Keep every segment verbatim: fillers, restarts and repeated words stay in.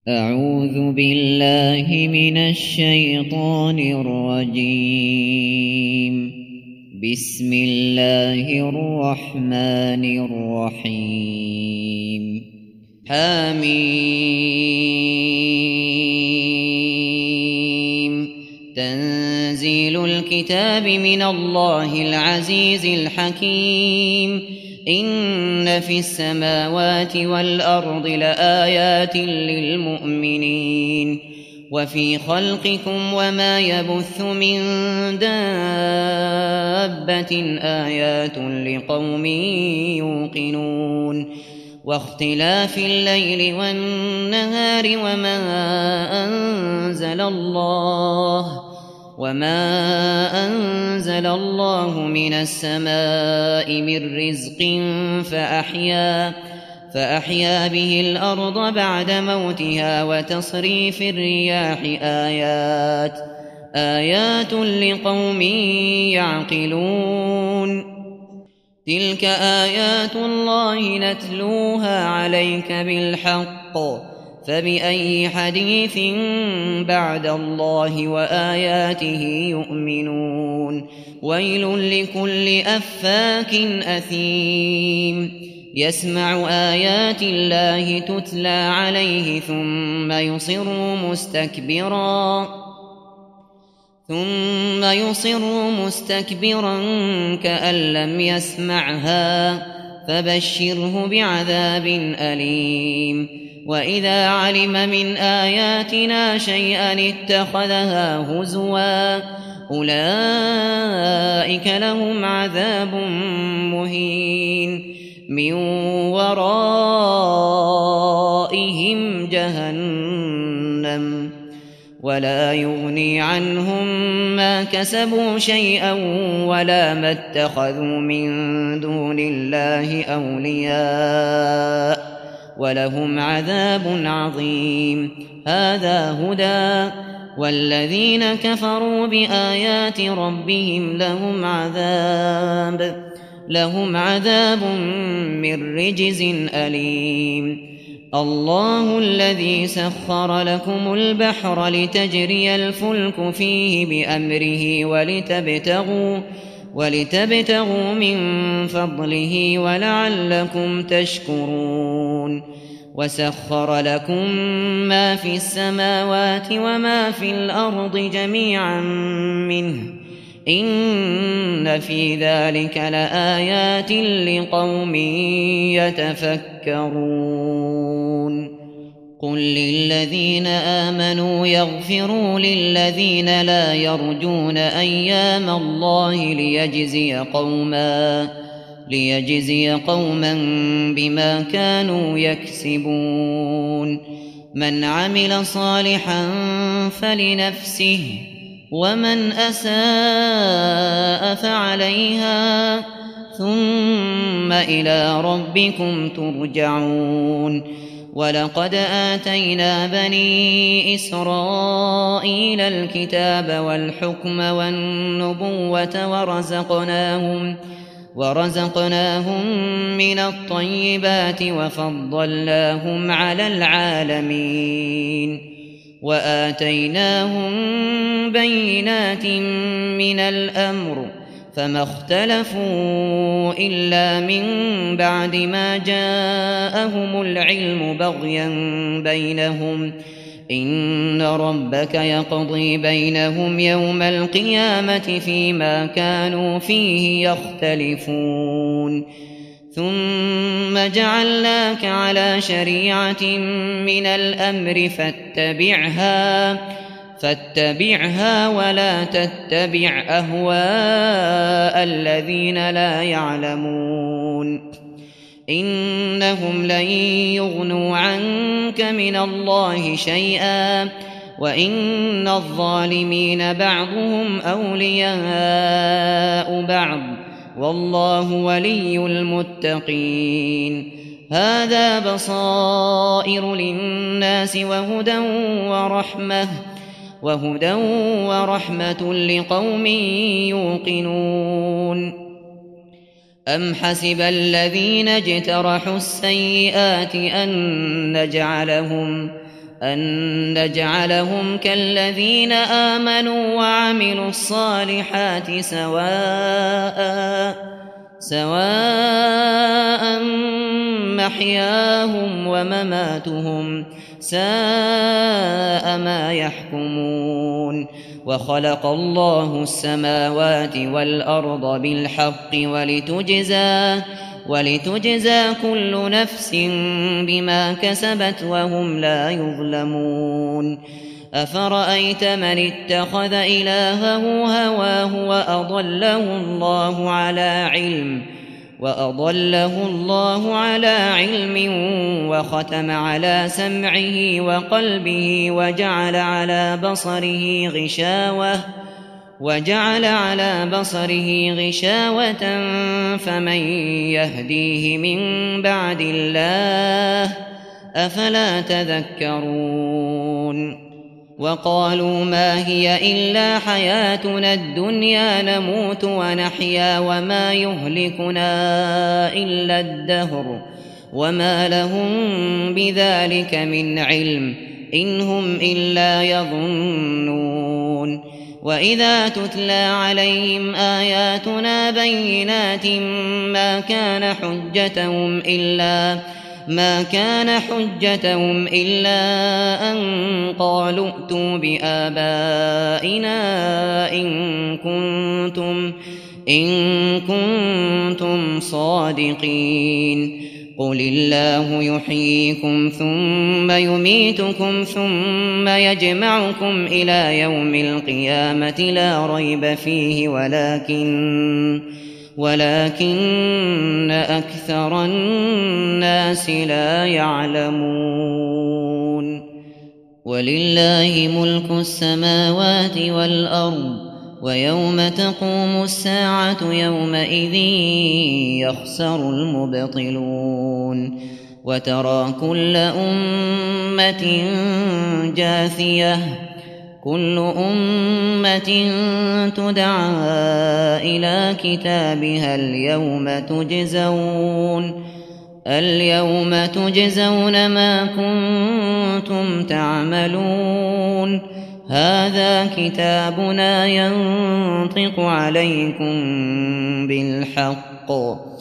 أعوذ بالله من الشيطان الرجيم. بسم الله الرحمن الرحيم. حميم. تنزيل الكتاب من الله العزيز الحكيم. إن في السماوات والأرض لآيات للمؤمنين وفي خلقكم وما يبث من دابة آيات لقوم يوقنون واختلاف الليل والنهار وما أنزل الله وما أنزل الله من السماء من رزق فأحيا فأحيا به الأرض بعد موتها وتصريف الرياح آيات آيات لقوم يعقلون. تلك آيات الله نتلوها عليك بالحق فبأي حديث بعد الله وآياته يؤمنون. ويل لكل أفاك أثيم يسمع آيات الله تتلى عليه ثم يصر مستكبرا ثم يصر مستكبرا كأن لم يسمعها فبشره بعذاب أليم. وإذا علم من آياتنا شيئا اتخذها هزوا أولئك لهم عذاب مهين من ورائهم جهنم ولا يغني عنهم ما كسبوا شيئا ولا ما اتخذوا من دون الله أولياء ولهم عذاب عظيم. هذا هدى والذين كفروا بآيات ربهم لهم عذاب لهم عذاب من رجز أليم. الله الذي سخر لكم البحر لتجري الفلك فيه بأمره ولتبتغوا ولتبتغوا من فضله ولعلكم تشكرون. وسخر لكم ما في السماوات وما في الأرض جميعا منه إن في ذلك لآيات لقوم يتفكرون. قل للذين آمنوا يغفروا للذين لا يرجون أيام الله ليجزي قوما ليجزي قوما بما كانوا يكسبون. من عمل صالحا فلنفسه ومن أساء فعليها ثم إلى ربكم ترجعون. ولقد آتينا بني إسرائيل الكتاب والحكم والنبوة ورزقناهم ورزقناهم من الطيبات وفضلناهم على العالمين وآتيناهم بينات من الأمر فما اختلفوا إلا من بعد ما جاءهم العلم بغيا بينهم إن ربك يقضي بينهم يوم القيامة فيما كانوا فيه يختلفون. ثم جعلناك على شريعة من الأمر فاتبعها فاتبعها ولا تتبع أهواء الذين لا يعلمون إنهم لن يغنوا عنك من الله شيئا وإن الظالمين بعضهم أولياء بعض والله ولي المتقين. هذا بصائر للناس وهدى ورحمة وهدى ورحمة لقوم يوقنون. أم حسب الذين اجترحوا السيئات أن نجعلهم أن نجعلهم كالذين آمنوا وعملوا الصالحات سواء سواء محياهم ومماتهم ساء ما يحكمون وخلق الله السماوات والأرض بالحق ولتجزى ولتجزى كل نفس بما كسبت وهم لا يظلمون أفرأيت من اتخذ إلهه هواه وأضله الله على علم وأضله الله على علم وختم على سمعه وقلبه وجعل على بصره غشاوة وجعل على بصره غشاوة فمن يهديه من بعد الله أفلا تذكرون وقالوا ما هي إلا حياتنا الدنيا نموت ونحيا وما يهلكنا إلا الدهر وما لهم بذلك من علم إن هم إلا يظنون وإذا تتلى عليهم آياتنا بينات ما كان حجتهم إلا ما كان حجتهم إلا أن قالوا ائتوا بآبائنا إن كنتم إن كنتم صادقين قل الله يحييكم ثم يميتكم ثم يجمعكم إلى يوم القيامة لا ريب فيه ولكن ولكن أكثر الناس لا يعلمون ولله ملك السماوات والأرض ويوم تقوم الساعة يومئذ يخسر المبطلون وترى كل أمة جاثية كل أمة تدعى إلى كتابها اليوم تجزون اليوم تجزون ما كنتم تعملون هذا كتابنا ينطق عليكم بالحق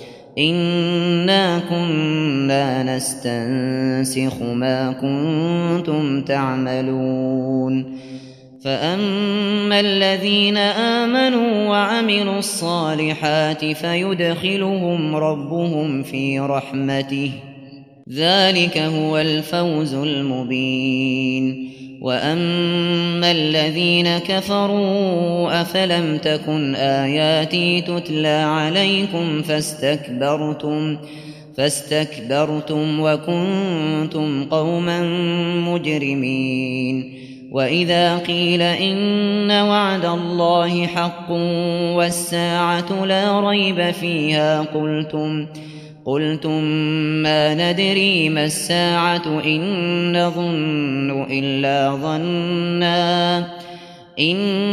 إنا كنا نستنسخ ما كنتم تعملون فأما الذين آمنوا وعملوا الصالحات فيدخلهم ربهم في رحمته ذلك هو الفوز المبين وأما الذين كفروا أفلم تكن آياتي تتلى عليكم فاستكبرتم فاستكبرتم وكنتم قوما مجرمين وإذا قيل إن وعد الله حق والساعة لا ريب فيها قلتم قلتم ما ندري ما الساعة إن نظن إلا ظنا إن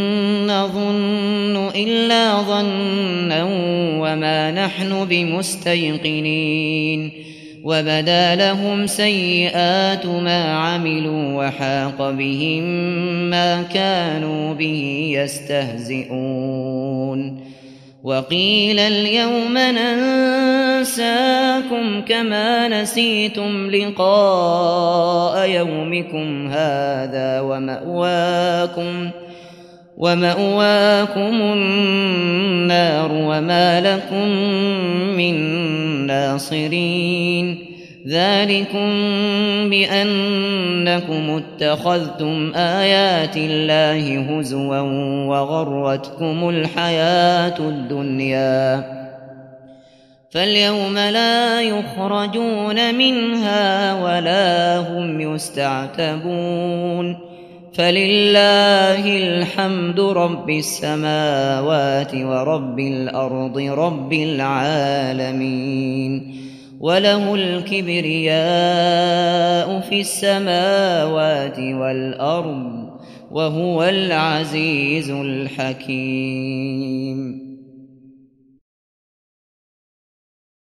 نظن إلا ظنا وما نحن بمستيقنين وبدا لهم سيئات ما عملوا وحاق بهم ما كانوا به يستهزئون وقيل اليوم ننساكم كما نسيتم لقاء يومكم هذا ومأواكم ومأواكم النار وما لكم من ناصرين ذلكم بأنكم اتخذتم آيات الله هزوا وغرتكم الحياة الدنيا فاليوم لا يخرجون منها ولا هم يستعتبون فلله الحمد رب السماوات ورب الأرض رب العالمين وله الكبرياء في السماوات والأرض وهو العزيز الحكيم.